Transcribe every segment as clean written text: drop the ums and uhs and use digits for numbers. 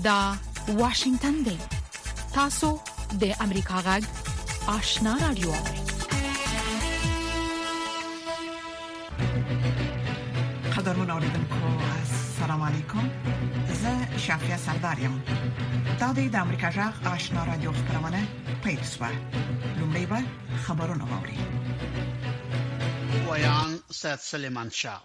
دا واشنگتن دی. تاسو د امریکا غږ آشنا رادیو. قدرمن اوریدونکو السلام علیکم. زه شافیا سردارم. دا د امریکا غږ آشنا رادیو خبرونه پیښه. لومړی به خبرونه واوري. ویان سید سلیمان شاه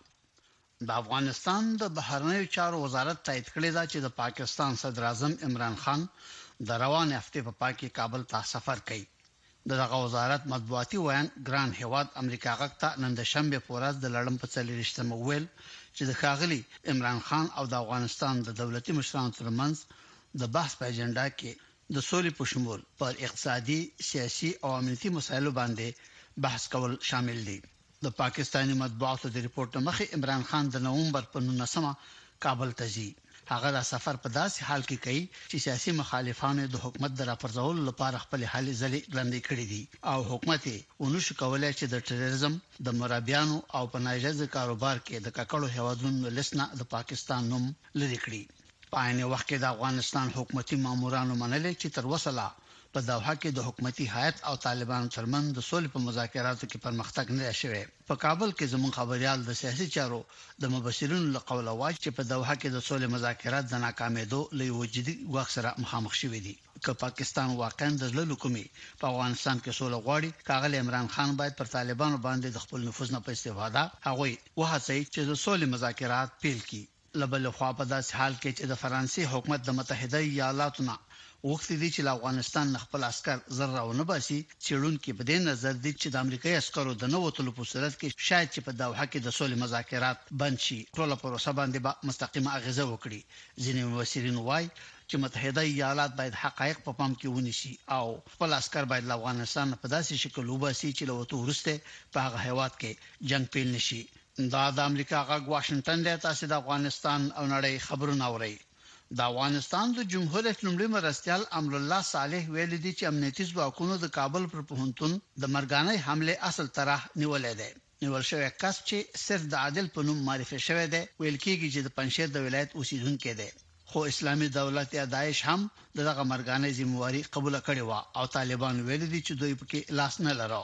د افغانستان د بهرنیو چارو وزارت تایید کړی دا چې د پاکستان صدر اعظم عمران خان د روان هفته په پاکي کابل ته سفر کوي. دغه وزارت مطبوعاتي ویان ګران هیواد امریکا غږ ته نن د شنبه په ورځ د لړم په 43 ویل چې د ښاغلي عمران خان او د افغانستان د دولتي مشرانو ترمنځ د بحث په اجنډا کې د سولې په شمول پر اقتصادي، سیاسي او امنیتي مسایلو باندې بحث کول شامل دي. د پاکستاني مطبوعاتو د ریپورت مخې عمران خان د نومبر په 19 کابل ته ځي. هغه د سفر په داسې حال کې کوي چې سیاسي مخالفانو د حکومت د راپرځولو لپاره خپل حالي ځلې لاندې کړې دي او حکومت یې ونشو کولای چې د ټیرریزم د مرابیانو او په ناجایز کاروبار کې د ککړو هیوادونو لسنه د پاکستان نوم لري کړی. په عین وخت کې د افغانستان حکومتي مامورانو منلې چې تر اوسه لا په دوحه کې د حکومتي هیئت او طالبانو ترمنځ د سولې په مذاکراتو کې پرمختګ نه شوی. په کابل کې زموږ خبريال د سیاسي چارو د مبصرینو له قوله وايي چې په دوحه کې د سولې مذاکرات د ناکامېدو له وجودي وخت سره مخامخ شوی دي. که پاکستان واقعا د ځلو کومي په افغانستان کې سوله غواړي، کاغل عمران خان باید پر طالبانو باندې د خپل نفوذ نه په استفاده هغوی وهڅوي چې د سولې مذاکرات پیل کړي. لبل خو په داس حال کې چې د فرانسې حکومت د متحده ایالاتو نه وخت دي چې افغانستان خپل عسكر زر او نه باسي، چېرون کې په دې نظر دي چې د امریکایي عسکرو د نوو تلو په صورت کې شاید چې په دوحه کې د سولې مذاکرات بند شي، ټول پروسه باندې به مستقیمه اغیزه وکړي. ځینې مفسرین وایي چې متحده ایالات باید حقایق په پام کې ونیسي او خپل عسكر باید له افغانستان په داسې شکل وباسي چې له وته ورسته په هغه هیواد کې جنگ پیل نشي. دا د امریکا غږ واشنگټن دی. تاسو د افغانستان او نړۍ خبرونه اورئ. د افغانستان د جمهور رئیس لومړي مرستيال امر الله صالح ویلي دي چې امنیتي ځواکونو د کابل پر پوهنتون د مرګانۍ حمله اصل طرح نیولې ده. نیول شوی کس چې صرف د عادل په نوم معرفي شوی دی ویل کېږي چې د پنځیر د ولایت اوسیدونکو دی، خو اسلامي دولت یا داعش هم دغه مرګانۍ ذمہواری قبول کړې و او طالبان ویلي دي چې دوی پکې لاس نه لري.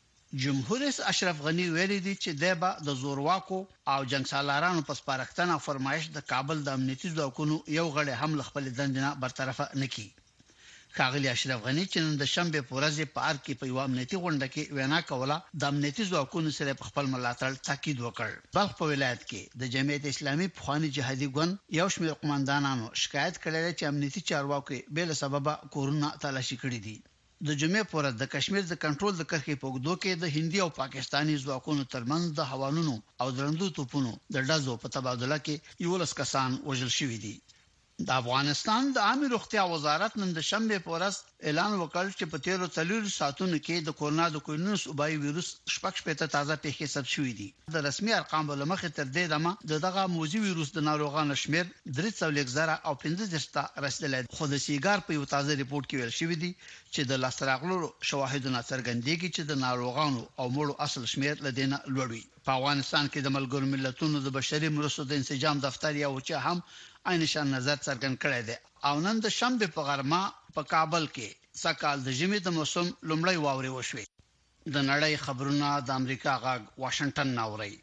جمهور رئیس اشرف غنی ویلي دي چې دبا د زورواکو او جنگسالارانو په سپارښتنه فرمایش د کابل د امنیتي ځواکونو یو غړي هم خپل دندنه برطرفه نکړي. ښاغلي اشرف غنی چې نن د شنبه په ورځ په پارک کې په یو امنیتي غونډه کې وینا کوله د امنیتي ځواکونو سره په خپل ملاتړ تاکید وکړ. بلخ په ولایت کې د جمعیت اسلامي پخوانی جهادي ګوند یو شمېر قومندانانو شکایت کړی چې امنیتي چارواکي بل سبب کورونه تلاشي کړي دي. د جمعې پورې د کشمیر د کنټرول د کرښې په وګړو کې د هندي او پاکستاني ځواکونو ترمنځ د هوانونو او درندو توپونو د ډزو په تبادله کې 11 کسان وژل شوي دي. د افغانستان د عامه روغتیا وزارت نن د شنبه په ورځ اعلان وکړ چې په 13 ساعتونو کې د کورونا د کوینوس وبای وایروس شپږ تازه پیښې ثبت شوې دي. د رسمي ارقامو له مخې تر دې دمه دغه موذي وایروس د ناروغانو شمیر 300 او 15 ته رسیدلی. خو د سیګار په یو تازه ریپورت کې ویل شوی دی چې د لاستراغلو شواهدونه څرګندېږي چې د ناروغانو او مړو اصل شمیر لدينه لوړ وي. په افغانستان کې د ملګرو ملتونو د بشري مرستو د انسجام دفتر یو چې هم عینشان نظر څرګند کړی دی او نن د شنبه په غرمه په کابل کې سکهال د ژمي د موسم لومړی واوري وشوي. د نړۍ خبرونه د امریکا غږ واشنگټن ناوړي.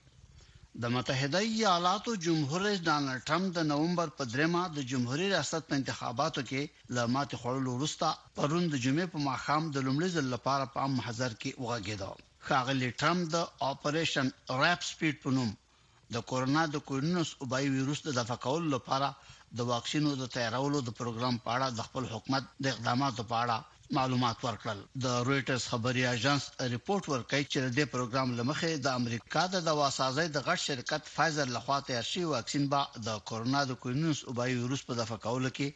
د متحده ایالاتو جمهور رئیس ډانلډ ټرمپ د نومبر په 3 د جمهوریت ریاست په انتخاباتو کې له ماتې خوړلو وروسته پرون د جمعې په ماښام د لومړي ځل لپاره په عام محضر کې وغږېد. ښاغلي ټرمپ د اپریشن ریپ سپیډ په نوم د کورونا د کوینوس وبای وایروس د دفع کولو لپاره د واکسینو د تیارولو د پروګرام په اړه د خپل حکومت د اقداماتو په اړه معلومات ورکړل. د رويټرز خبري اژانس ریپورت ورکړي چې د پروګرام لمخې د امریکا د دواسازۍ د غټ شرکت فایزر لخوا تیار شوی واکسین به د کورونا د کوینوس وبای وایروس په دفع کولو کې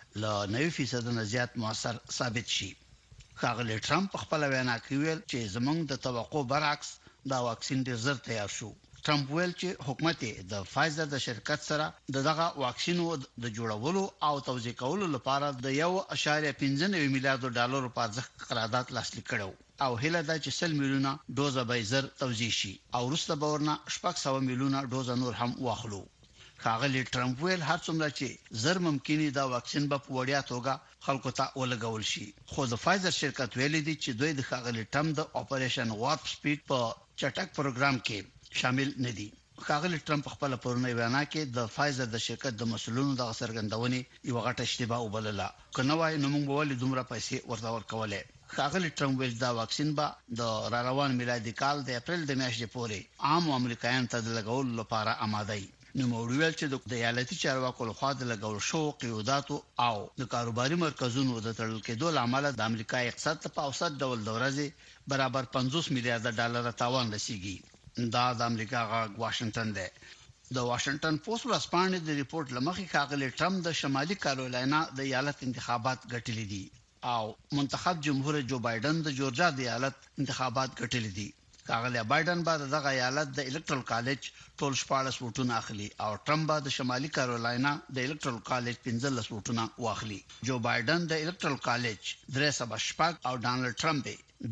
ل 90% نه زیات موثر ثابت شي. ښاغلي ټرمپ خپل وینا کې ویل چې زمونږ د توقع برعکس دا واکسین ډیر زر تیار شو. ټرمپ ویل چې حکومت د فایزر د شرکت سره دغه واکسینو د جوړولو او توزیع کولو لپاره د 1.15 میلیارډ ډالر په ارزښت قرارداد لاسلیک کړو او هله دا چې 100 میلیونه دوزه به زر توزیع شي او وروسته به ورنه 600 میلیونه دوزه نور هم واخلو. ښاغلي ټرمپ ویل هر څومره چې زر ممکني دا واکسین په وړیا توګه خلکو ته ولګول شي خو د فایزر شرکت ویلي دی چې دوی د ښاغلي ټرمپ د اپریشن وارپ سپیډ په چټک پروګرام کې شامل نه دي ښاغلي ټرمپ خپل پرونی وینا کې د فایزر د شرکت د مسولونو د څرګندونې یو غټه اشتباه وبلله کنه وای نو موږ ولې دومره پیسې ورته ورکولې ښاغلي ټرمپ ویل دا واکسین به د روان میلادي کال د اپریل د میاشتې پورې عام امریکایانو ته د لګولو لپاره آماده دي نو موږ ویل چې د ایالتي چارواکو لخوا د لګول شو قیوداتو او د کاروباري مرکزونو د تړل کېدو لامل د امریکا اقتصاد په اوسط ډول د ورځې برابر 50 میلیارډ ډالر تاوان رسیږي دا د امریکا غاګ واشنگټن دی د واشنگټن پوسټ ورځپاڼې د ریپورت لمخې ښاغلي ټرمپ د شمالي کارولاینا د ایالت انتخابات ګټلې دي او منتخب جمهور جو بایدن د جورجیا د ایالت انتخابات ګټلې دي ښاغلي بایدن بعد دغه ایالت د الکټرل کالج ټول 14 ووټونه اخلي او ټرمپ د شمالي کارولاینا د الکټرل کالج 15 ووټونه واخلي جو بایدن د الکټرل کالج 300 او ډانلډ ټرمپ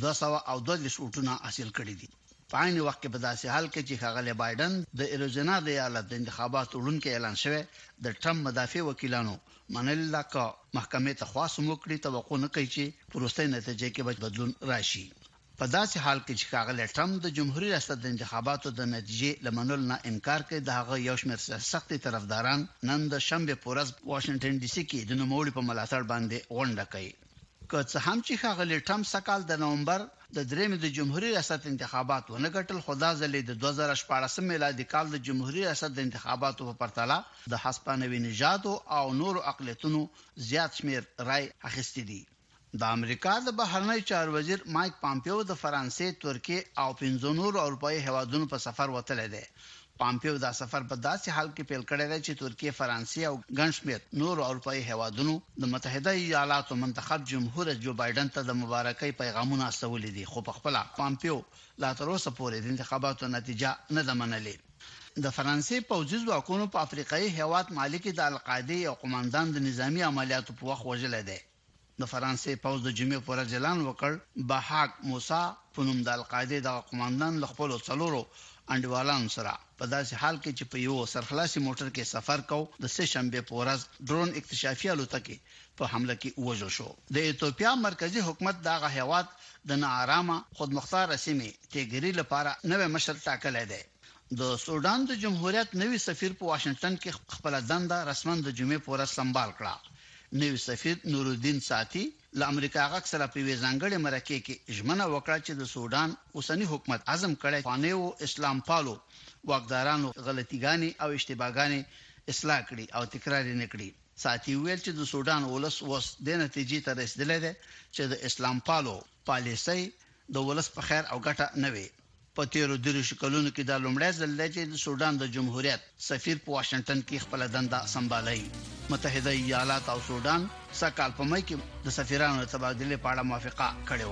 222 ووټونه حاصل کړي دي په عین وخت کې په داسې حال کې چې ښاغلي بایدن د ایریزونا د ایالت د انتخاباتو وړاندې اعلان شوی د ټرمپ مدافع وکیلانو منل لکه محکمې ته خواص موکړي توقع نه کوي چې پروسته نتیجې کې به بدلون راشي په داسې حال کې چې ښاغلي ټرمپ د جمهوریت ریاست د انتخاباتو د نتیجې لمنول نه انکار کوي د هغه یو شمېر سختي طرفداران نن د شنبه پورز واشنگټن ډي سي کې د نوموړي په ملاتړ باندې غونډه کوي که څه هم چې ښاغلي ټرمپ سکهال د نومبر د درېمې د جمهوریت ریاست انتخابات ونه ګټل خدا ځلې د 2014 میلادي کال د جمهوریت ریاست د انتخاباتو په پرتله د هسپانوي نژاد او نور اقلیتونو زیات شمېر رای اخیستي دي د امریکا د بهرنی چارو وزیر مایک پامپیو د فرانسې ترکیه او 15 نور اروپאי هیوادونو په سفر وتلی دی پامپیو دا سفر په داسې حال کې پیل کړی دی چې ترکیه فرانسې او ګڼ شمېر نور اروپאי هیوادونو د متحده ایالاتو منتخب جمهور جو بایدن ته د مبارکۍ پیغامونه استولي دي خو په خپل پامپیو لا تر اوسه پورې د انتخاباتو نتیجه نه ده منلې د فرانسې پوځي ځواکونو په افریقایي هیواد مالي کې د القاعده او قوماندان د نظامی عملیاتو په وخت وژل دي د فرانسې پوځ د جمعې پر ورځ اعلان وکړ بهاک موسی په نوم د القاعده د قوماندان له خپل څلورو انډیوالانو سره په داسې حال کې چې په یو سرخلاصي موټر کې سفر کو د سه شنبه په ورځ ډرون اکتشافي الوتکه په حمله کې وژل شو د ایتوپیا مرکزی حکومت دغه هیواد د ناارامه خودمختار سیمې تیګری لپاره نوې مشر ټاکلی دی د سودان د جمهوریت نوی سفیر په واشنگټن کې خپل دنده رسماً د جمعې په ورځ سمبال کړه نوی سفیر نور الدین ساتي له امریکا غاک سره په ویزانګړې مرکه کې ژمنه وکړه چې د سودان اوسنی حکومت عزم کړی فانیو اسلام پالو واکدارانو غلطیګانی او اشتباهګانی اصلاح کړي او تکرار نه کړي ساتي ویل چې د سودان ولس وس د نتیجې ته رسیدلی دی چې د اسلام پالو پالیسي د ولس په خیر او ګټه نه وي په تیرو درې شکلونو کې د لومړی ځل دی چې د سودان د جمهوریت سفیر په واشنگټن کې خپل دنده سمبالای متحده ایالات او سودان سکهال په مې کې د سفیرانو تبادله په اړه موافقه کړې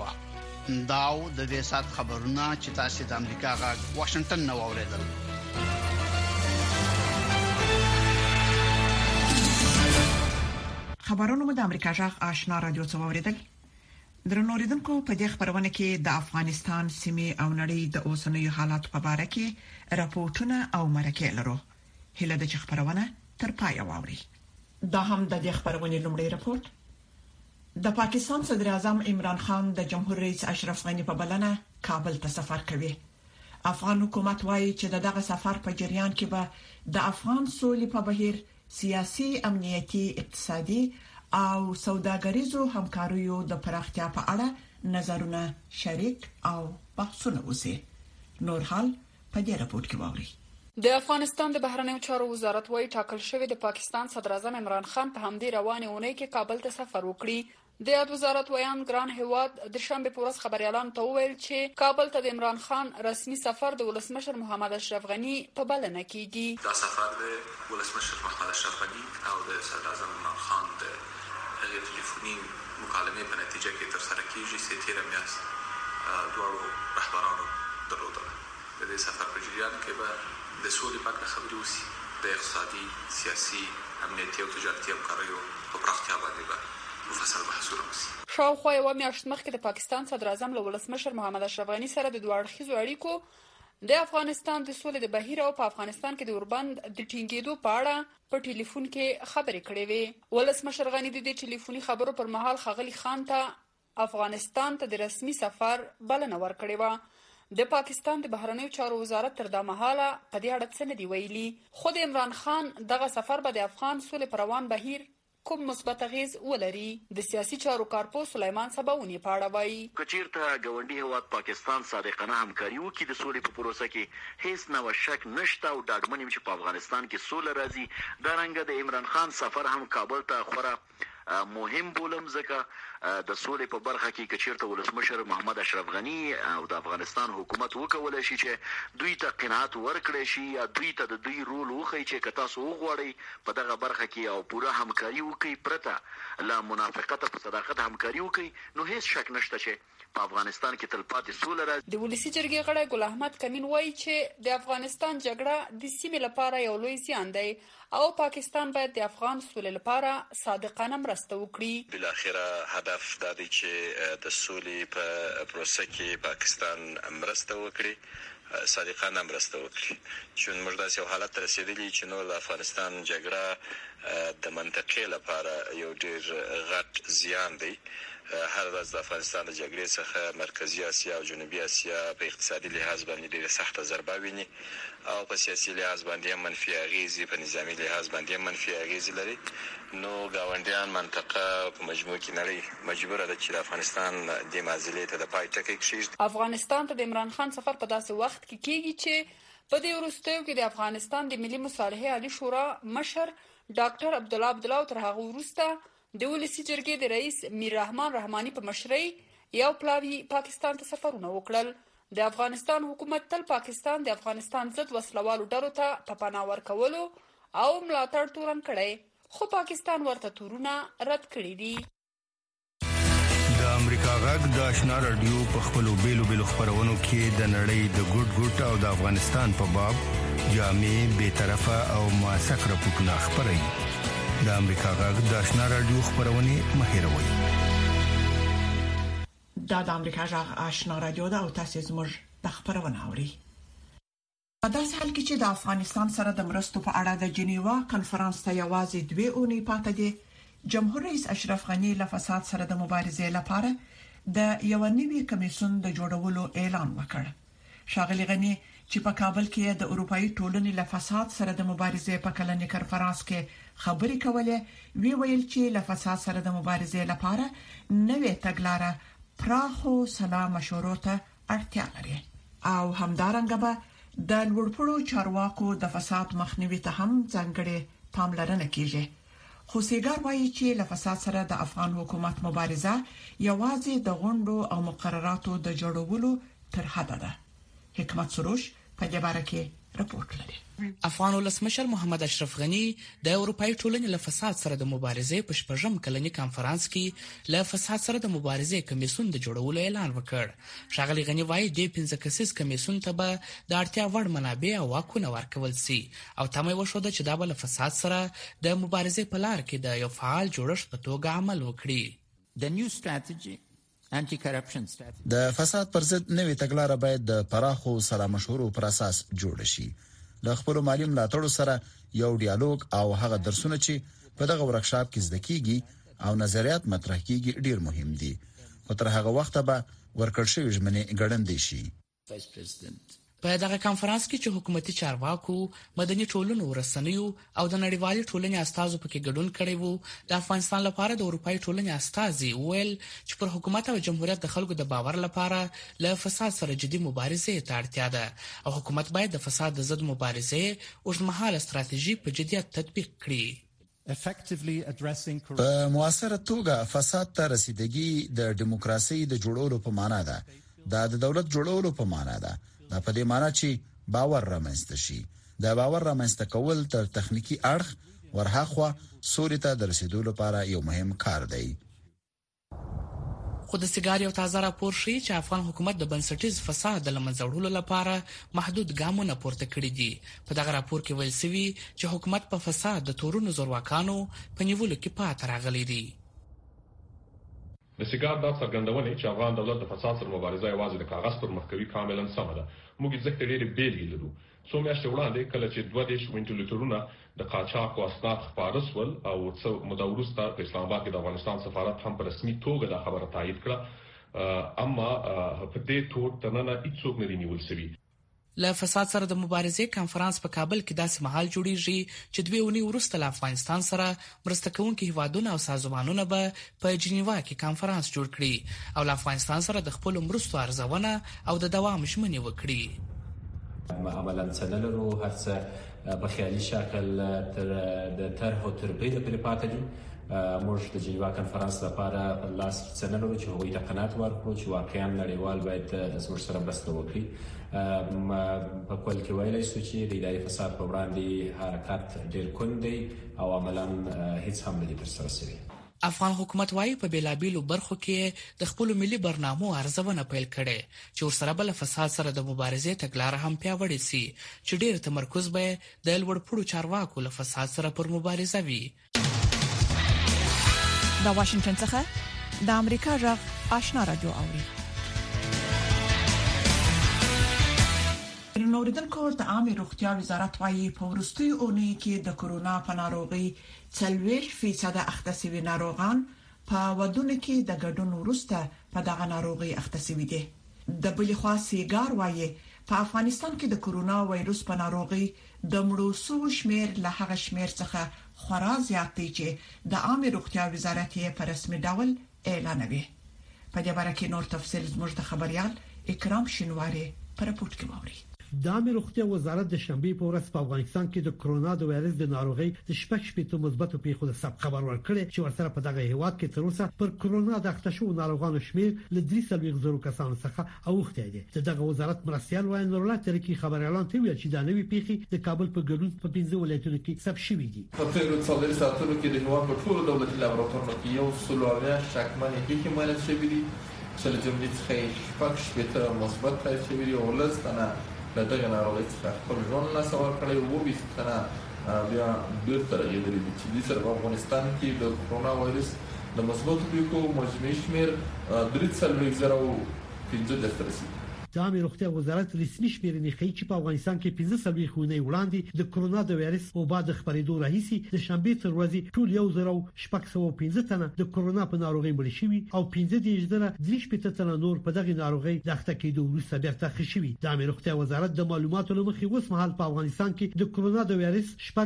و داو د دې سات خبرونه چې تاسو د امریکا غاګ واشنگټن نو اوریدل خبرونه مو د امریکا غاګ آشنا رادیو څخه اوریدل درنوریدونکو په دې خبرونه کې د افغانستان سیمې او نړۍ د اوسنیو حالات په اړه کې راپورټونه او مرکې لرو هله د خبرونه تر پای واوري دا هم د دې خبرونه لومړی راپورټ د پاکستان صدر اعظم عمران خان د جمهور رئیس اشرف غنی په بلنه کابل ته سفر کوي افغان حکومت وايي چې دغه سفر په جریان کې به د افغان سولې په بهیر سیاسي امنیتي اقتصادي او سوداګریزو همکاریو د پراختیا په اړه نظرونه شریک او بحثونه وشي نور حال په دې راپورټ کې واوري د افغانستان د بهرنیو چارو وزارت وايي ټاکل شوی د پاکستان صدر اعظم عمران خان په همدې روانه اونۍ کې کابل ته سفر وکړي د یاد وزارت ویان ګران هواد د شنبه په ورځ خبريالان ته وویل چې کابل ته د عمران خان رسمي سفر د ولسمشر محمد اشرف غنی په بلنه کېږي دا سفر د ولسمشر محمد اشرف غنی او د صدر اعظم عمران خان د تلیفوني مکالمې په نتیجه کې تر سره کیږي چې تیر میاشت دوه رهبرانو درلودل د دې سفر په جریان کې به د سولې په اړه خبرې وشي د اقتصادي سیاسي امنیتي او تجارتي همکاریو په پراختیا باندې به مفصل بحثونه وشي شاوخوا یو میاشت مخکې د پاکستان صدر اعظم له ولسمشر محمد اشرف غنی سره د دوه اړخیزو اړیکو د افغانستان د سولې د بهیر او په افغانستان کې د اوربند د ټینګېدو په اړه په ټلیفون کې خبرې کړې وې. ولسمشر غني د ټلیفوني خبرو پر مهال ښاغلي خان ته افغانستان ته د رسمي سفر بلنه ورکړې وه. د پاکستان د بهرنیو چارو وزارت تر دا مهاله په دې اړه څه نه دی ویلي، خو د عمران خان دغه سفر به د افغان سولې پر روان بهیر کوم مثبت اغیز ولري. د سیاسي چارو کارپو سلیمان سباونی په اړه وایي که چیرته ګاونډي هیواد پاکستان صادقانه همکاري وکړي د سولې په پروسه کې هیڅ نوی شک نشته او ډاډمن یم چې په افغانستان کې سوله راځي. دا رنګه د عمران خان سفر هم کابل ته خورا مهم بولم ځکه د سولې په برخه کې که چیرته ولسمشر محمد اشرف غني او د افغانستان حکومت وکولای شي چې دوی ته قناعت ورکړي شي یا دوی ته د دوی رول وښیي چې که تاسو وغواړئ په دغه برخه کې او پوره همکاري وکړئ پرته له منافقت په صداقت همکاري وکړئ نو هیڅ شک نشته چې په افغانستان کې تلپاتې سوله راځي. د ولسی جرګې غړی ګل احمد کمین وایي چې د افغانستان جګړه د سیمې لپاره یو لوی زیان دی او پاکستان باید د افغان سولې لپاره صادقانه مرسته وکړي. بالاخره هدف دا دی چې د سولې په پروسه کې پاکستان مرسته وکړي، صادقانه مرسته وکړي. چون موږ داسې یو حالت ته رسېدلي چې نو د افغانستان جګړه د منطقې لپاره یو ډېر غټ زیان دی. هر ورځ د افغانستان د جګړې څخه مرکزی اسیا او جنوبي اسیا په اقتصادي لحاظ باندې ډېره سخته ضربه ویني او په سیاسي لحاظ باندې هم منفي اغیزې، په نظامی لحاظ باندې هم منفي اغیزې لري. نو ګاونډیان منطقه په مجموع کې نړۍ مجبوره ده چې د افغانستان د معضلې ته د پای ټکی کېږدي. افغانستان ته د عمران خان سفر په داسې وخت کې کېږي چې په دې وروستیو کې د افغانستان د ملي مصالحې عالی شورا مشر ډاکټر عبدالله عبدالله تر هغه وروسته د ولسی جرګې د رئیس میر رحمان رحماني په مشرۍ یو پلاوی پاکستان ته سفرونه وکړل. د افغانستان حکومت تل پاکستان د افغانستان ضد وسلوالو ډلو ته په پناه ورکولو او ملاتړ تورن کړی، خو پاکستان ورته تورونه رد کړي دي. د امریکا غږ د آشنا رادیو په خپلو بیلو خپرونو کې د نړۍ د ګوټ او د افغانستان په باب جامع، بی‌طرفه او موثق راپورټونه خپروي. د امریکا غږ د آشنا رادیو خبرونه مهیروي. د امریکا غږ آشنا رادیو دا او تاسو زموږ د خبرونه اوري. په داسې حال کې چې د افغانستان سره د مرستو په اړه د جنیوا کانفرنس ته یوازې 2 اونۍ پاتې دي، جمهور رئیس اشرف غنی له فساد سره د مبارزې لپاره د یو نوي کمیسیون د جوړولو اعلان وکړ. ښاغلي غنی چې په کابل کې د اروپאי ټولنې له فساد سره د مبارزې په کلنې کانفرنس کې خبرې کولې، ویل چې له فساد سره د مبارزې لپاره نوې تګلارې پراخو سلا مشورو ته اړتیا لري او همدارنګه به د لوړپوړو چارواکو د فساد مخنیوي ته هم ځانګړې پاملرنه کیږي. خو سیګار وایي چې له فساد سره د افغان حکومت مبارزه یوازې د غونډو او مقرراتو د جوړولو تر حد ده. حکمت سروش په دې باره کې راپورټ لري. افغان ولسمشر محمد اشرف غنی د اروپאי ټولنې له فساد سره د مبارزې په شپږم کلنی کانفرنس کې له فساد سره د مبارزې کمیسیون د جوړولو اعلان وکړ. ښاغلي غنی وایي د 15 کسیز کمیسیون ته به د اړتیا وړ منابع او واکونه ورکول شي او تمه وشوده چې دا به له فساد سره د مبارزې په لار کې د یو فعال جوړښت په توګه عمل وکړي. The new strategy د فساد پر ضد نوې تګلارې باید د پراخو سلا مشورو پر اساس جوړ شي. د خپل مالی ملاتړو سره یو ډیالوګ او هغه درسونه چې په دغه ورکشاپ کې زده کیږي او نظریات مطرح کیږي ډیر مهم دي. خو تر هغه وخته به ورکړ شوی ژمنې ګړندې شي. په دغه کانفرنس کې چې حکومتي چارواکو، مدني ټولنو، رسنیو او د نړیوالې ټولنې استازو پکې ګډون کړی وو، د افغانستان لپاره د اروپאי ټولنې استازي ویل چې پر حکومت او جمهوریت د خلکو د باور لپاره له فساد سره جدي مبارزې ته اړتیا ده او حکومت باید د فساد د ضد مبارزې اوږدمهاله ستراتیژي په جدیت تطبیق کړي. په موثره توګه فساد ته رسیدګي د دیموکراسي د جوړولو په معنا ده، د دولت جوړولو په معنا ده. دا په دې معنی چې باور رامنځته شي. د باور رامنځته کول تر تخنیکی اړخ ورهاخوا سولې ته د رسیدو لپاره یو مهم کار دی. خو د سیګار یو تازه راپور ښیي چې افغان حکومت د بنسټیز فساد د له منځه وړلو لپاره محدود ګامونه پورته کړي دي. په دغه راپور کې ویل شوي چې حکومت په فساد د تورونو زورواکانو په نیولو کې پاتې راغلی دی. د سیګار دا څرګندونه چې افغان دولت د فساد سره مبارزه یوازې د کاغذ پر مخ کوي کاملا سمه ده. موږ ځکه ډېر بیلګې لرو. څو میاشتې وړاندې کله چې 2 وینټیلیټرونه د قاچاق او اسناد خپاره شول او څو موده وروسته په اسلام آباد کې د افغانستان سفارت هم په رسمي توګه دا خبره تایید کړه، اما په دې تور تننه هیڅوک نه دی نیول شوی. له فساد سره د مبارزې کانفرنس په کابل کې داسې مهال جوړیږي چې 2 اونۍ وروسته له افغانستان سره مرسته کوونکي هیوادونه او سازمانونه به په جنیوا کې کانفرنس جوړ کړي او له افغانستان سره د خپل مرستو ارزونه او د دوام ژمنې وکړي. عملاً څنلرو هرڅه په خیالي شکل تر د طرح او تربیه پرې پاتې دي. موږ د جنیوا کانفرنس لپاره لاس څنلرو چې هغوی ته قناعت ورکړو چې واقعاً نړیوال باید زموږ سره مرسته وکړي. په کول کې ویلای شو چې د اداري فساد په وړاندې حرکت ډېر کند دی او عملاً هیڅ هم نه دي ترسره شوی. افغان حکومت وايي په بیلابیلو برخو کې د خپل ملي برنامو ارزونه پیل کړي چې ورسره بل فساد سره د مبارزې تګلاره هم پیاوړې سي چې ډېر تمرکز به د لوړپوړو چارواکو له فساد سره پر مبارزه وي. د واشنگټن څخه د امریکا غږ آشنا رادیو اوري. نوریدونکو د عامه روغتیا وزارت وايي په ورستیو اونۍ کې د کورونا په ناروغي 40% اخته ناروغان په ودونو کې د ګډون وروسته په دغه ناروغي اخته دي. د بل خوا سیګار وايي په افغانستان کې د کورونا وایروس په ناروغي د مړو سو شمیر له هغه شمیر څخه خورا زیات دی چې د عامه روغتیا وزارت یې په رسمي ډول اعلانوي. په دې اړه کې نور تفصیل زموږ د خبريال اکرام شینواری په راپورټ کې ووري. د عامه روغتیا وزارت د شنبه په ورځ په افغانستان کې د کورونا د وایرس د ناروغي د شپږ مثبتو پیښو د ثبت خبر ورکړي چې ورسره په دغه هیواد کې تر اوسه پر کورونا د اخته شو ناروغانو شمیر ل 300,000 کسانو څخه اوښته دي. دغه وزارت مرستيال وایي نورلا ترکی خبر اعلان کوي چې د نوې پیښې د کابل په ګډون په 15 ولایتونو کې ثبت شوې دي. په تیرو څلورو ساعتونو کې د هیواد په ټولو دولتي لابراتوارونو کې یو سلوویا شکمنې پیښې معلومه شوې دي چې له جملې څخه شپږ مثبت تایید شوي دي او لستنه له دغه ناروغۍ څخه خپل ژوند له سوال کړی وو. بیا بیا بیرته راغلي دي چې د افغانستان کې د کورونا وایرس د مثبتو پیښو مجموعي شمیر 3,015 رسیدي. د عامه روغتیا وزارت رسمي شمیرنې ښیي چې په افغانستان کې 15 خونې وړاندې د کورونا د وایرس او بعد خبرېدو راهیسي د شنبه تر ورځې ټول 1,615 تنه د کورونا په ناروغي مړ شوي او 15,300 تنه نور په دغه ناروغي د اخته کېدو وروسته بیرته ښه شوي. د عامه روغتیا وزارت د معلوماتو له مخې اوس مهال په افغانستان کې د کورونا د وایرس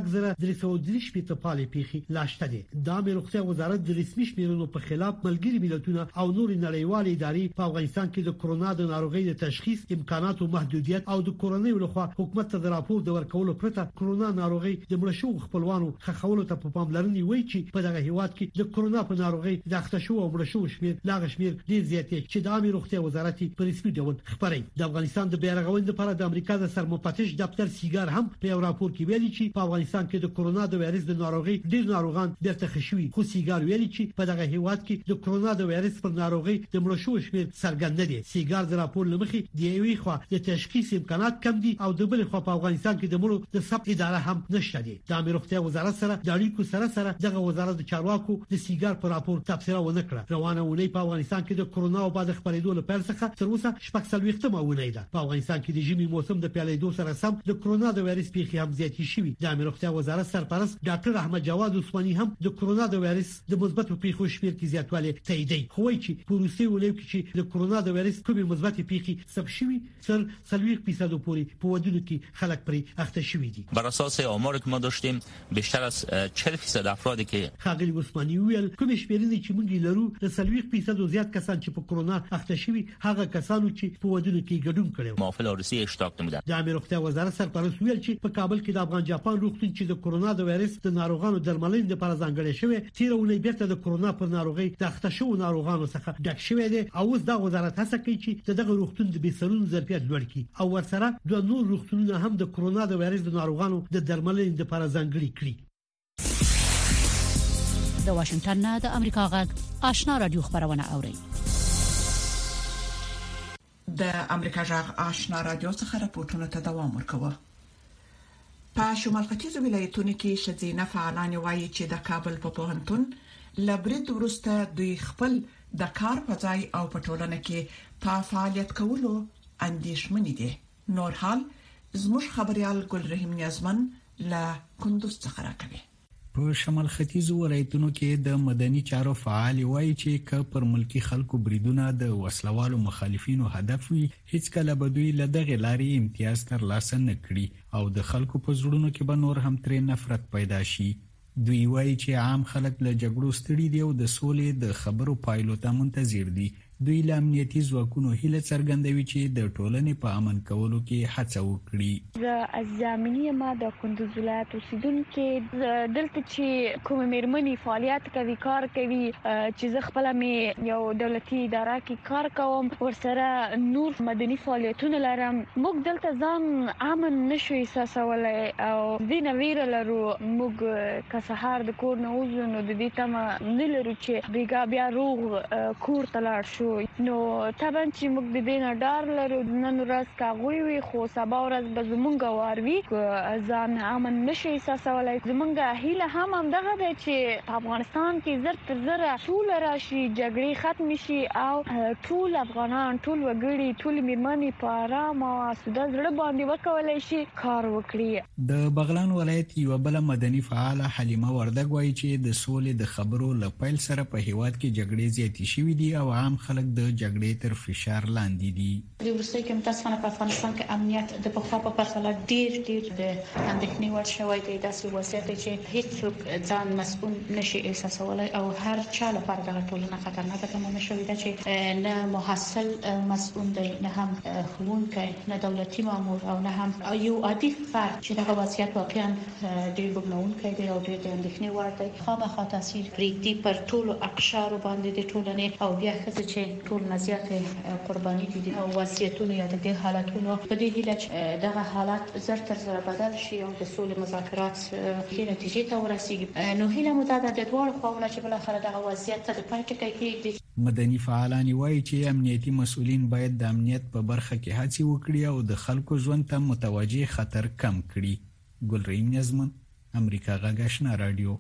6,330 پالې پیښې لاشته دي. د عامه روغتیا وزارت د رسمي شمیرنو په خلاف ملګری ملتونه او نور نړیوال ادارې په افغانستان کې د کورونا د ناروغي د تشخیص امکانات او محدودیت او د کورونی لخوا حکومت ته د راپور د ورکولو پرته کورونا ناروغي د مړشو خپلوانو خخولو ته په پاملرنې وایي چې په دغه هیواد کې د کورونا په ناروغي د اخته شو او مړشو شمیر لاغ شمیر ډیر زیات دی چې د عامه روغتیا وزارت په رسمي ډول خبري. د افغانستان د بیرغوند لپاره د امریکا د سرمفتش دفتر سیګار هم په یو راپور کې ویلي چې په افغانستان کې د کورونا د وایرس د ناروغي ډیر ناروغان بیرته خښوي. خو سیګار ویلي چې په دغه هیواد کې د کورونا د وایرس پر ناروغي د مړشو شمیر څرګند دی. سیګار د راپور لمخې د یوې خوا د تشخیص امکانات کم دي او د بل خوا په افغانستان کې د مړو د ثبت اداره هم نشته دي. د عامه روغتیا وزارت سره د اړیکو سره دغه وزارت د چارواکو د سیګار پر راپور تفسیر ونه کړه. روانه ونې په افغانستان کې د کورونا او بعد خبرېدو لپاره څخه تر اوسه شپږ ونه ده. په افغانستان کې د ژمي موسم د پیلېدو سره سم د کورونا د وایرس پیښې هم زیاتې شوې. د عامه روغتیا وزارت سرپرست ډاکټر احمد جواد عثماني هم د کورونا د وایرس د مثبت پیښو شمیر کې زیاتوالی تاییدي. خو وایي چې په روسي ولایت کې د کورونا د وایرس کومې مثبت پیښې ثبت شوې تر 30% پورې په ودونو کې خلک پرې اخته شوي دي. بر اساس آماری که ما داشتیم بیشتر از 40% افرادی که خاغلی عثماني ویل کوم شمیرنې چې موږ لرو د 30% زیات کسان چې په کورونا اخته شوي هغه کسانو چې په ودونو کې ګډون کړي موافق روسیه اشتراک نمودن. د عامه روغتیا وزارت سرپرست ویل چې په کابل کې د افغان جاپان روغتون چې د کورونا د وایرس د ناروغانو درملنې لپاره ځانګړی شوی تیرونه بیرته د کورونا پر ناروغي د اخته شو ناروغانو څخه ډک شوی دی او اوس د وزارت هڅه کوي چې دغه روغتون د بيسرونو ظرفیت لوړ کړي او ورسره د نور روغتونونو هم د کورونا د وایرس د ناروغانو د درملنې لپاره ځانګړي کړي. د واشنگټن نه د امریکا غږ آشنا رادیو خبرونه اوري. د امریکا غږ آشنا رادیو څخه راپورټونه ته دوام ورکوي. په شمال ختیځ ولایتونو کې شذینه فعالان وایي چې د کابل په پوهنتون لبرید ورسته دوی خپل د کار په ځای او په ټولنه کې په فعالیت کولو اندیشمن دي. نور حال زموږ خبريال ګل رحیم نیازمن لا کندوز څخه راکوي. په شمال ختیځو ولایتونو کې د مدني چارو فعال وایي چې ک پر ملکی خلکو بریدونه د وسلوالو مخالفینو هدف وي، هیڅ کله به دوی له دغه لارې امتیاز تر لاسه نه کړي او د خلکو په زړونو کې به نور هم ترې نفرت پیدا شي. دوی وایي چې عام خلک له جګړو ستړي دي او د سولې د خبرو پایلو ته منتظر دي. دوی له امنیتي ځواکونو هیله څرګندوي چې د ټولنې په امن کولو کې هڅه وکړي. زه ازامنی ما د کندوز ولایت اوسیدونکو دلته چې کوم میرمنې فعالیت کوي، کار کوي، چې زه خپل مې یو دولتي اداره کې کار کوم، ورسره نور مدني فعالیتونه لرم. موږ دلته ځان امن نشو احساسولای او دینه ویره لرو. موږ که سهار د کور نه وځو نو د دې تمه نه لرو چې بیا روغ کور ته لاړ شو. نو طبعا چې موږ د دې نه ډار لرو، نن ورځ کاغوي وي خو سبا ورځ به زمونږ واروي ځان امن نشي احساسولای. زمونږ هیله هم دغه ده چې په افغانستان کې زر تر زر سوله راشي، جګړې ختم شي او ټول افغانان، ټول وګړي، ټول میرمنې په آرام او سوده زړه باندې وکولای شي کار وکړي. د بغلان ولایت یو بل مدني فعال حلیمه وردګ وایي چې د سولې د خبرو لپیل سره په هیواد کې جګړې زیاتې شوې دي او عام خلک د جګړې تر فشار لاندې دي. د وروستي کې متاسفانه په افغانستان کې امنیت د پخوا په پرتله ډیر د اندېښنې وړ شوی دی. داسې وضعیت دی چې هیڅ ځان مسؤل نشي احساسولای او هر چا لپاره د ټولنه خطرناکه تمام شوی دی چې نه محصل مسؤل دی، نه هم ښوونکی، نه دولتي مامور او نه هم یو عادي فرد چې دغه وضعیت واقعا ډیر بګنونکی دی او ډیر د اندېښنې وړ دی. خامخا تاثیر پرېږدي پر ټولو اقشارو باندې د ټولنې او بیا ښځې چې ټول نزيات قرباني دي او وضعیتونه یا د حالاتونو په دې هیله چې دغه حالات زر تر زر بدل شي او د سولې مذاکرات کې نتیجې ته ورسیږي. نو هیله مو ده د ټول خواونه چې بل اخر دغه وضعیت ته د پای ټکی کېږي. مدني فعالان وایي چې امنیتي مسؤلین باید د امنیت په برخه کې هڅې وکړي او د خلکو ژوند ته متوجه خطر کم کړي. ګل رحیم نیازمن، امریکا غږ آشنا رادیو.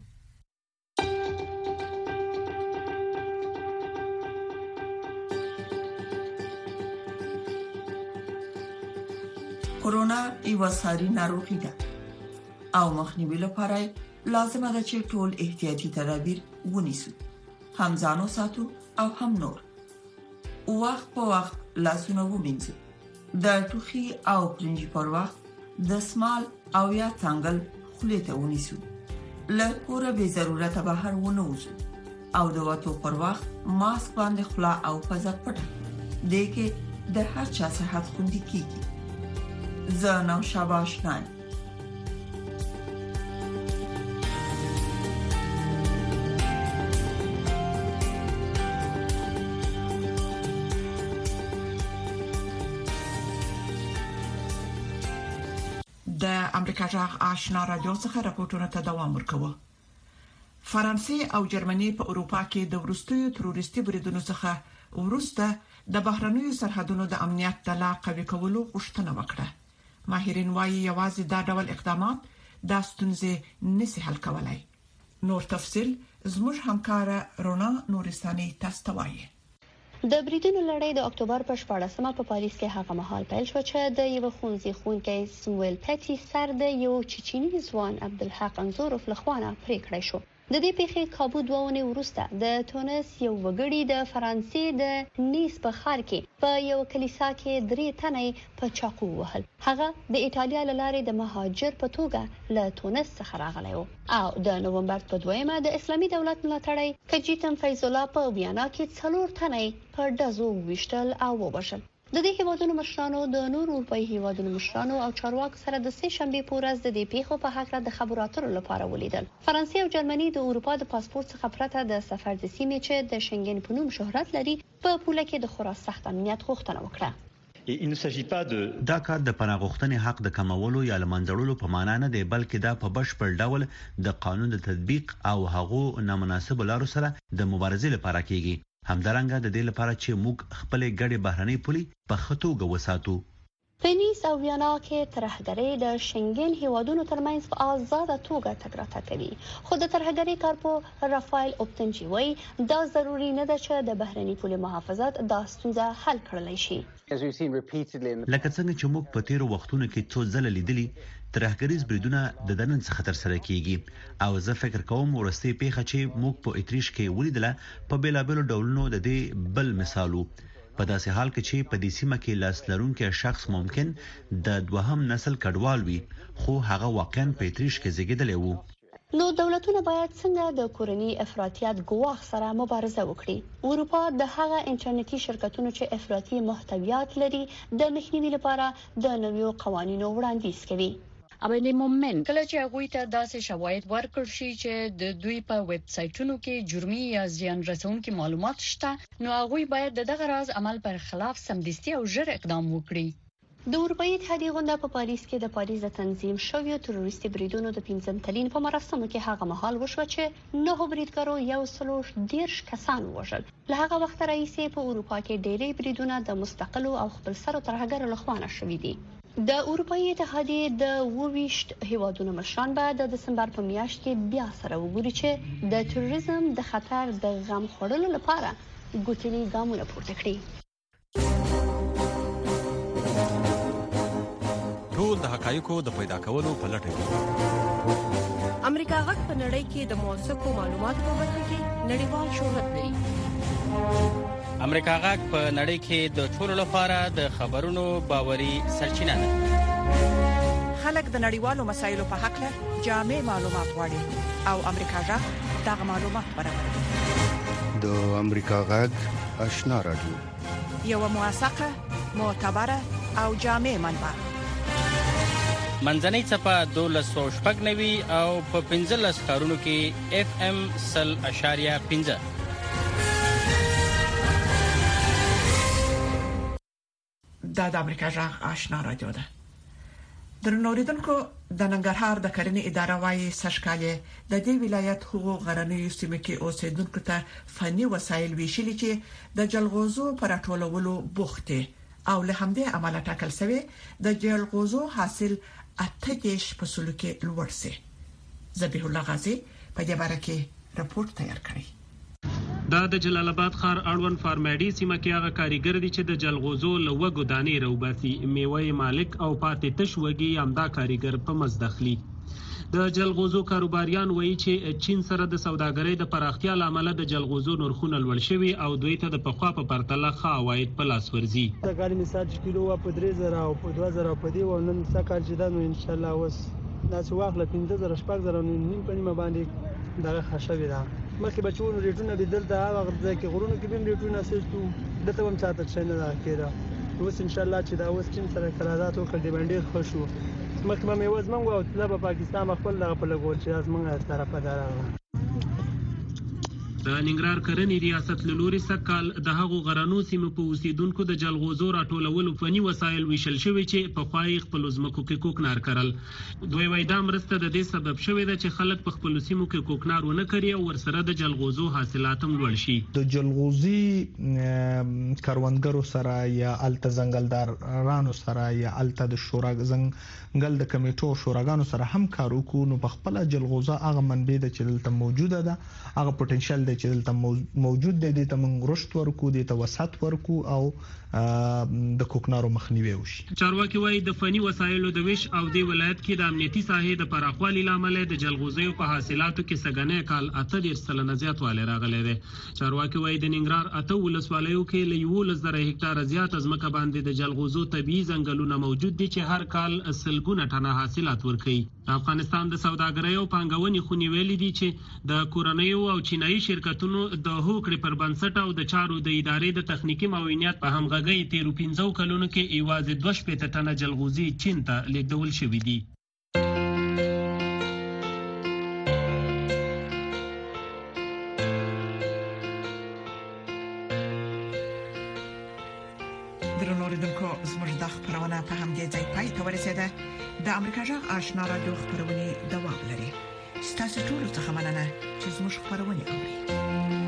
کورونا یو ساري ناروغي ده او مخنیوي لپاره لازمه ده چې ټول احتیاطي تدابیر ونیسو، هم ځان وساتو او هم نور. وخت په وخت لاسونه ومینځو، د ټوخي او پرنجي پر وخت د سمال او یا څنګل خولې ته ونیسو، له کوره به ضرورت بهر ونه وځو او د وته پر وخت ماسک باندې خلا او پزه پټه دې کې د هر چا صحت خوندي کیږي. زنم شباشنان د امریکا جغ آشنا رادیو څخه راپورټونه ته دوام ورکوي. فرانسې او جرمني په اروپا کې د ورستیو تروریستي بریدونو څخه ورسته د بهرنیو سرحدونو د امنیت د لا قوي کولو غوښتنه وکړه. ماهرین وايي یوازې دا ډول اقدامات د ستونزې نسی حل کولای. نور تفصيل زموږ همکار رونا نورستاني تاسو ته وایي. د بریټن لړۍ د اکتوبر په 14مه په پاریس کې هغه مهال پیل شو چې د یو ښوونځي ښوونکی سمویل پټي سر د یو چچینی ځوان عبدالحق انزوروف لخوانه پرې کړی شو. د دې پیښې کابو دوونه وروسته د تونس یو وګړي د فرانسې د نیس په ښار کې په یو کلیسا کې 3 تنې په چاقو وهل. هغه د ایتالیا لارې د مهاجر په توګه له تونس څخه راغلی و او د نومبر په 2مه د اسلامي دولت ملاتړی کجیتم فیض الله په ویانا کې 4 تنې په دزو وشتل او وبشل. د دې هیوادونو مشرانو د نور اروپאי هیوادونو مشرانو او چارواکو سره د سه شنبه په ورځ د دې پیښو په حق د خبرو اترو لپاره ولیدل. فرانسې او جرمني د اروپا د پاسپورت څخه پرته د سفر د سیمې چې د شنګن په نوم شهرت لري په پوله کې د خورا سخت امنیت غوښتنه وکړه. دا کار د پناه غوښتنې حق د کمولو یا لمنځړلو په معنا نه دی، بلکې دا په بشپړ ډول د قانون د تطبیق او هغو نامناسب لارو سره د مبارزې لپاره کیږي. همدارنګه د دې لپاره چې موږ خپل ګډې بهرنۍ پولي په خطوګه وساتو. په نیس او ویانا کې ترهګرۍ د شنګن هیوادونو ترمنځ په آزاد توګه تګ راتګ کوي، خو د ترهګرۍ کارپو رافایل اوپتنجی وایي دا ضروري نه ده چې د بهرني پولي محافظت دا ستونزه حل کړلی شي. لکه څنګه چې موږ په تیرو وختونو کې څو ځله لیدلي ترهګریز بریدونه د دنن څخه تر سره کیږي او زه فکر کوم ورستي پیښه چې موږ په اتریش کې ولیدله په بیلابلو ډولونو د دې بل مثالو په داسې حال کې چې په دې سیمه کې لاس لرونکي شخص ممکن د دوهم نسل کډوال وي خو هغه واقعا په اتریش کې زیږیدلی وو. نو دولتونه باید څنګه د کورني افراطیت ګواښ سره مبارزه وکړي؟ اروپا د هغه انټرنیټي شرکتونو چې افراطي محتویات لري د مخنیوي لپاره د نویو قوانینو وړاندیز کوي. اوبني مومنت کله چې هغه ته داسې شواهد ورکړ شي چې د دوی په ویب سایټونو کې جرمي یا زیان رسونکي معلومات شته، نو هغه باید دغه راز عمل پر خلاف سمدستي او ژر اقدام وکړي. د اروپאי اتحادیې غونډه په پاریس کې د پاریس د تنظیم شویو تروریستي بریدونو د 15 تلین په مراسمو کې هغه مهال وشو چې 9 بریدګرو 110 کسان وژل. له هغه وخت راهیسې په اروپا کې ډېری بریدونه د مستقلو او خپلسرو ترهګرو لخوا شوي دي. د اروپאי اتحادیې د 28 هیوادونو مشران به د دسمبر په میاشت کې بیا سره وګوري چې د تروریزم د خطر د غم خوړلو لپاره ګوتنی ګامونه پورته کړي. ټول د حقایقو د پیدا کولو په لټه کې امریکا غږ په نړۍ کې د موثقو معلوماتو په برخه کې نړیوال شهرت لري. امریکا غږ په نړۍ کې د ټولو لپاره د خبرونو باوري سرچینه ده. خلک د نړیوالو مسایلو په حق له جامع معلومات غواړي او امریکا غږ دغه معلومات برابروي. د امریکا غږ آشنا رادیو یو موثقه، معتبره او جامع منبع. منځنۍ څپه 1290 او په 15 ښارونو کې FM 100.5. دا د امریکا غږ آشنا رادیو ده. درنوریدونکو، د ننګرهار د کرنې اداره وايي سشکاله د دې ولایت حقوق غرنیو سیمه کې اوسیدونکو ته فني وسایل ویشلي چې د جلغوزو پر ټولولو بوخته او له همدې عمله ټاکل شوی د جلغوزو حاصل 8 فصلو کې لوړ سي. ذبیح الله غازی په دې باره کې راپور تیار کړی. دا د جلال آباد ښار اړوند فارمیډي سیمه کې هغه کاریګر دي چې د جلغوزو لوګو دانې روباسي، میوه مالک او پاتې تش وږي امدا کاریګر په مزدخلي. د جلغوزو کاروباریان وایي چې چین سره د سوداګرۍ د پراختیا لامل د جلغوزو نرخونه لوړ شوي او دوی ته د پخوا په پرتله ښه عواید په لاس ورځي. د کال مثال چې کیلو په 3000 او په 2000 په دی ونن سکه چې دا نو ان شاء الله وس دا چې واخله 15000 شپږ زره نیم په نیمه باندې دغه خښوي دا مخکې بچونو ریټونه لیدل دا هغه ځای کې غرونو کې به ریټونه سېستو دته هم چاته څه نه راکېده. اوس ان شاء الله چې دا اوس چین سره قرارداد وکړي دی باندې خوشو مخکې به مې وزمنګ او طلبه پاکستان خپل دغه په لګول چې ازمنګ طرفه دارغه. د ننګرهار کرنې ریاست له لوري سکهال د هغو غرنو سیمو په اوسیدونکو د جلغوزو راټولولو فني وسایل ویشل شوي چې په خوای خپل ځمکو کې کوکنار کړل. دوی وایي دا مرسته د دې سبب شوې ده چې خلک په خپل سیمو کې کوکنار ونه کړي او ورسره د جلغوزو حاصلات هم لوړ شي. د جلغوزي کاروانګرو سره یا الته ځنګلدارانو سره یا الته د شوراګل د کمیټو شوراګانو سره هم کار وکړو نو په خپل جلغوزه هغه منبع د چې دلته موجوده ده هغه پټنشل چې دلته موجود دی د موږ رشد ورکو د توسط ورکو او د کوکنارو مخنیوي وشي. چارواکي وایي د فني وسایلو د ویش او د ولایت کې د امنیتي ساحې د پراخوالي لامل د جلغوزیو په حاصلاتو کې سګنې کال 8% زیاتوالی راغلی دی. چارواکي وایي د ننګرهار 8 ولسوالیو کې له 11,000 هکتاره زیات ځمکه باندې د جلغوزو طبيعي ځنګلونه موجود دي چې هر کال سلګونه ټنه حاصلات ورکوي. افغانستان د سوداګرۍ او پانګونې خونې ویلي دي چې د کورنیو او چینایي شرکتونو د هوکړې پر بنسټ او د چارو د ادارې د تخنیکی معاونیت په همغږۍ تیرو 15 کلونو کې ایوازې 2 ټنه جلغوزي چین ته لیږدول شوي دي. درنوریدونکو زموږ د خبرونه په همدې ځای پای ته ورسېده. د امریکا غږ آشنا رادیو خبرونه دوام لري. ستاسو ټول څه مننه چې زموږ خبرونه اوري.